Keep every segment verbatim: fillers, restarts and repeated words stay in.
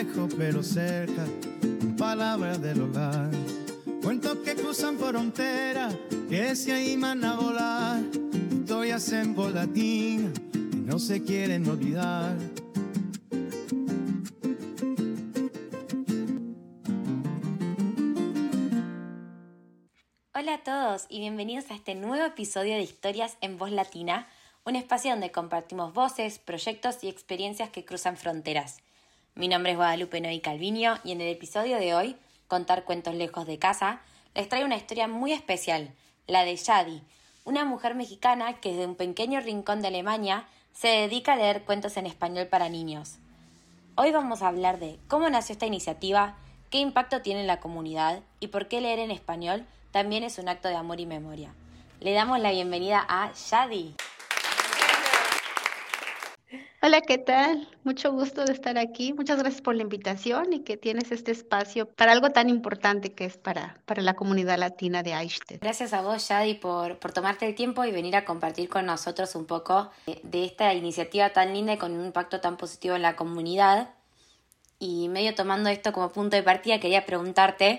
lejos pero cerca, palabras del hogar. Cuentos que cruzan fronteras, que se animan a volar. Historias en voz latina, que no se quieren olvidar. Hola a todos y bienvenidos a este nuevo episodio de Historias en Voz Latina, un espacio donde compartimos voces, proyectos y experiencias que cruzan fronteras. Mi nombre es Guadalupe Noy Calviño y en el episodio de hoy, Contar cuentos lejos de casa, les traigo una historia muy especial, la de Yadi, una mujer mexicana que desde un pequeño rincón de Alemania se dedica a leer cuentos en español para niños. Hoy vamos a hablar de cómo nació esta iniciativa, qué impacto tiene en la comunidad y por qué leer en español también es un acto de amor y memoria. Le damos la bienvenida a Yadi. Hola, ¿qué tal? Mucho gusto de estar aquí. Muchas gracias por la invitación y que tienes este espacio para algo tan importante que es para, para la comunidad latina de Eichstätt. Gracias a vos, Yadi, por, por tomarte el tiempo y venir a compartir con nosotros un poco de, de esta iniciativa tan linda y con un impacto tan positivo en la comunidad. Y medio tomando esto como punto de partida, quería preguntarte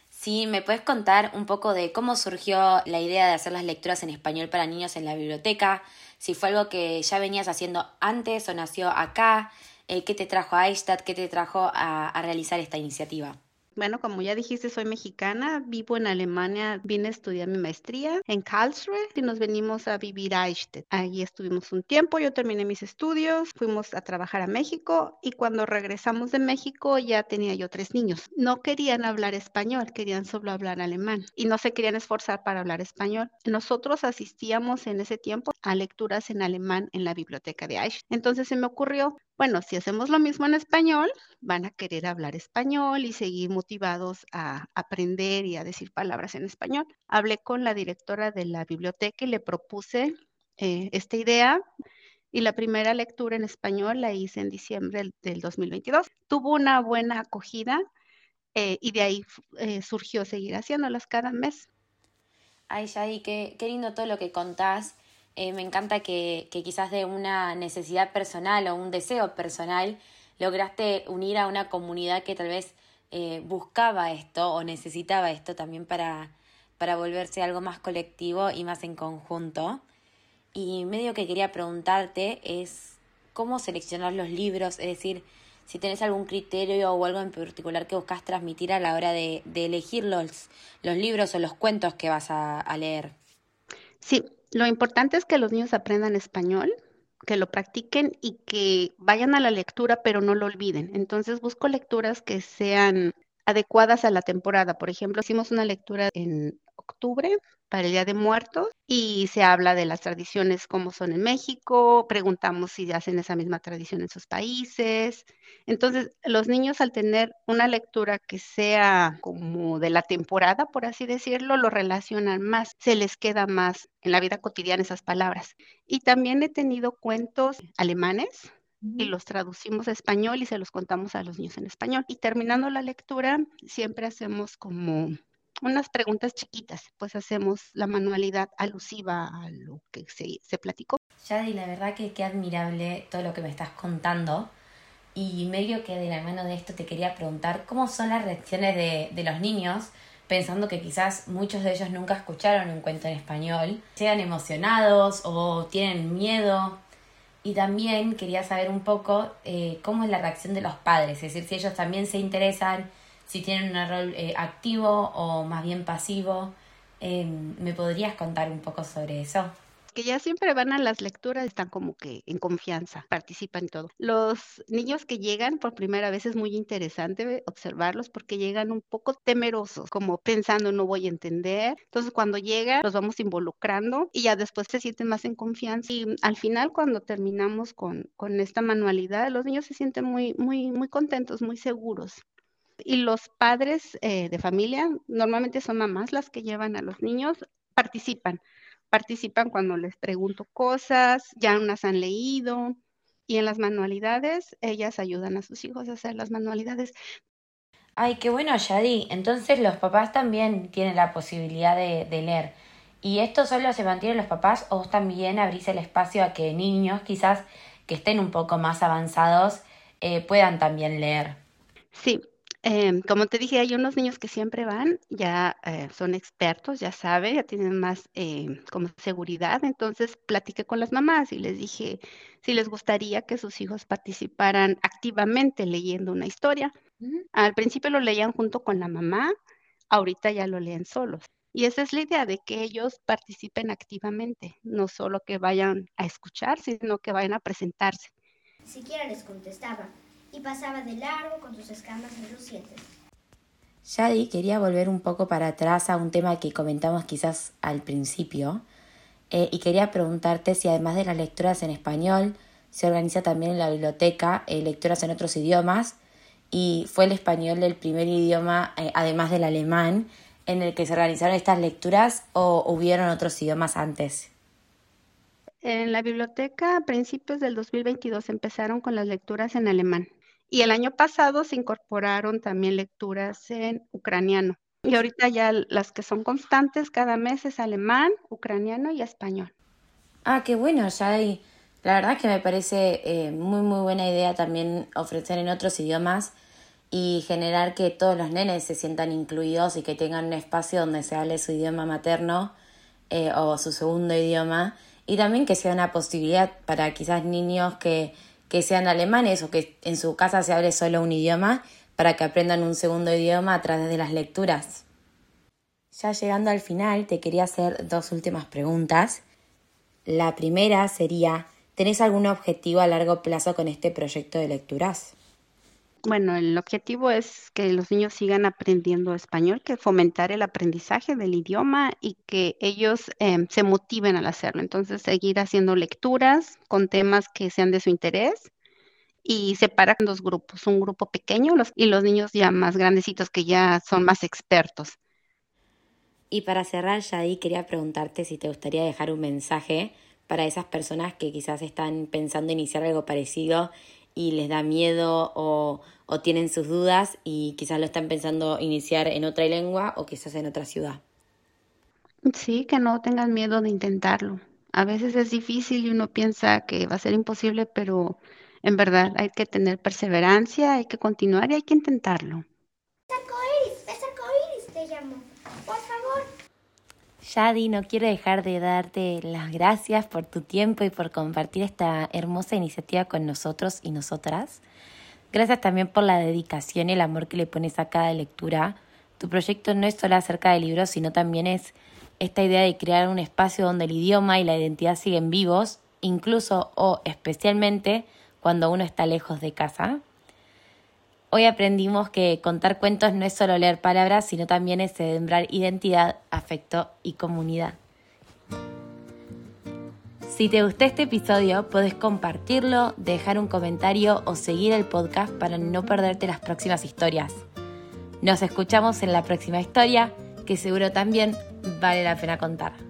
si me puedes contar un poco de cómo surgió la idea de hacer las lecturas en español para niños en la biblioteca, si fue algo que ya venías haciendo antes o nació acá, eh, qué te trajo a Eichstätt, qué te trajo a, a realizar esta iniciativa. Bueno, como ya dijiste, soy mexicana, vivo en Alemania, vine a estudiar mi maestría en Karlsruhe y nos venimos a vivir a Eichstätt. Allí estuvimos un tiempo, yo terminé mis estudios, fuimos a trabajar a México y cuando regresamos de México ya tenía yo tres niños. No querían hablar español, querían solo hablar alemán y no se querían esforzar para hablar español. Nosotros asistíamos en ese tiempo a lecturas en alemán en la biblioteca de Eichstätt. Entonces se me ocurrió, bueno, si hacemos lo mismo en español, van a querer hablar español y seguir motivados a aprender y a decir palabras en español. Hablé con la directora de la biblioteca y le propuse eh, esta idea y la primera lectura en español la hice en diciembre del, del dos mil veintidós. Tuvo una buena acogida eh, y de ahí eh, surgió seguir haciéndolas cada mes. Ay, Yadi, qué, qué lindo todo lo que contás. Eh, me encanta que, que quizás de una necesidad personal o un deseo personal lograste unir a una comunidad que tal vez eh, buscaba esto o necesitaba esto también para, para volverse algo más colectivo y más en conjunto. Y medio que quería preguntarte es cómo seleccionar los libros, es decir, si tenés algún criterio o algo en particular que buscas transmitir a la hora de, de elegir los, los libros o los cuentos que vas a, a leer. Sí, lo importante es que los niños aprendan español, que lo practiquen y que vayan a la lectura, pero no lo olviden. Entonces busco lecturas que sean adecuadas a la temporada. Por ejemplo, hicimos una lectura en octubre para el Día de Muertos y se habla de las tradiciones como son en México, preguntamos si hacen esa misma tradición en sus países. Entonces, los niños al tener una lectura que sea como de la temporada, por así decirlo, lo relacionan más, se les queda más en la vida cotidiana esas palabras. Y también he tenido cuentos alemanes y los traducimos a español y se los contamos a los niños en español. Y terminando la lectura, siempre hacemos como unas preguntas chiquitas, pues hacemos la manualidad alusiva a lo que se, se platicó. Yadi, la verdad que qué admirable todo lo que me estás contando. Y medio que de la mano de esto te quería preguntar cómo son las reacciones de, de los niños, pensando que quizás muchos de ellos nunca escucharon un cuento en español, sean emocionados o tienen miedo. Y también quería saber un poco eh, cómo es la reacción de los padres, es decir, si ellos también se interesan, si tienen un rol eh, activo o más bien pasivo. Eh, ¿me podrías contar un poco sobre eso? Que ya siempre van a las lecturas, están como que en confianza, participan y todo. Los niños que llegan por primera vez es muy interesante observarlos porque llegan un poco temerosos, como pensando no voy a entender. Entonces cuando llegan los vamos involucrando y ya después se sienten más en confianza y al final cuando terminamos con, con esta manualidad, los niños se sienten muy, muy, muy contentos, muy seguros. Y los padres eh, de familia, normalmente son mamás las que llevan a los niños, participan. Participan cuando les pregunto cosas, ya unas han leído. Y en las manualidades, ellas ayudan a sus hijos a hacer las manualidades. Ay, qué bueno, Yadi. Entonces los papás también tienen la posibilidad de, de leer. ¿Y esto solo se mantiene los papás o vos también abrís el espacio a que niños quizás que estén un poco más avanzados eh, puedan también leer? Sí, em, como te dije, hay unos niños que siempre van, ya eh, son expertos, ya saben, ya tienen más em, como seguridad. Entonces platiqué con las mamás y les dije si les gustaría que sus hijos participaran activamente leyendo una historia. Ujú. Al principio lo leían junto con la mamá, ahorita ya lo leen solos. Y esa es la idea de que ellos participen activamente, no solo que vayan a escuchar, sino que vayan a presentarse. Siquiera les contestaba y pasaba de largo con sus escamas relucientes. Yadi, quería volver un poco para atrás a un tema que comentamos quizás al principio, eh, y quería preguntarte si además de las lecturas en español, se organiza también en la biblioteca eh, lecturas en otros idiomas, y fue el español el primer idioma, eh, además del alemán, en el que se organizaron estas lecturas, o hubieron otros idiomas antes. En la biblioteca, a principios del dos mil veintidós, empezaron con las lecturas en alemán. Y el año pasado se incorporaron también lecturas en ucraniano. Y ahorita ya las que son constantes cada mes es alemán, ucraniano y español. Ah, qué bueno, Yadi. La verdad es que me parece eh, muy muy buena idea también ofrecer en otros idiomas y generar que todos los nenes se sientan incluidos y que tengan un espacio donde se hable su idioma materno, eh, o su segundo idioma, y también que sea una posibilidad para quizás niños que, que sean alemanes o que en su casa se hable solo un idioma, para que aprendan un segundo idioma a través de las lecturas. Ya llegando al final, te quería hacer dos últimas preguntas. La primera sería, ¿tenés algún objetivo a largo plazo con este proyecto de lecturas? Bueno, el objetivo es que los niños sigan aprendiendo español, que fomentar el aprendizaje del idioma y que ellos em, se motiven al hacerlo. Entonces, seguir haciendo lecturas con temas que sean de su interés y separar en dos grupos, un grupo pequeño los, y los niños ya más grandecitos que ya son más expertos. Y para cerrar, Yadi, quería preguntarte si te gustaría dejar un mensaje para esas personas que quizás están pensando iniciar algo parecido y les da miedo, o, o tienen sus dudas y quizás lo están pensando iniciar en otra lengua o quizás en otra ciudad. Sí, que no tengan miedo de intentarlo. A veces es difícil y uno piensa que va a ser imposible, pero en verdad hay que tener perseverancia, hay que continuar y hay que intentarlo. ¡Arcoíris! ¡Es arcoíris! Te llamo. Por favor. Yadi, no quiero dejar de darte las gracias por tu tiempo y por compartir esta hermosa iniciativa con nosotros y nosotras. Gracias también por la dedicación y el amor que le pones a cada lectura. Tu proyecto no es solo acerca de libros, sino también es esta idea de crear un espacio donde el idioma y la identidad siguen vivos, incluso o especialmente cuando uno está lejos de casa. Hoy aprendimos que contar cuentos no es solo leer palabras, sino también es sembrar identidad, afecto y comunidad. Si te gustó este episodio, podés compartirlo, dejar un comentario o seguir el podcast para no perderte las próximas historias. Nos escuchamos en la próxima historia, que seguro también vale la pena contar.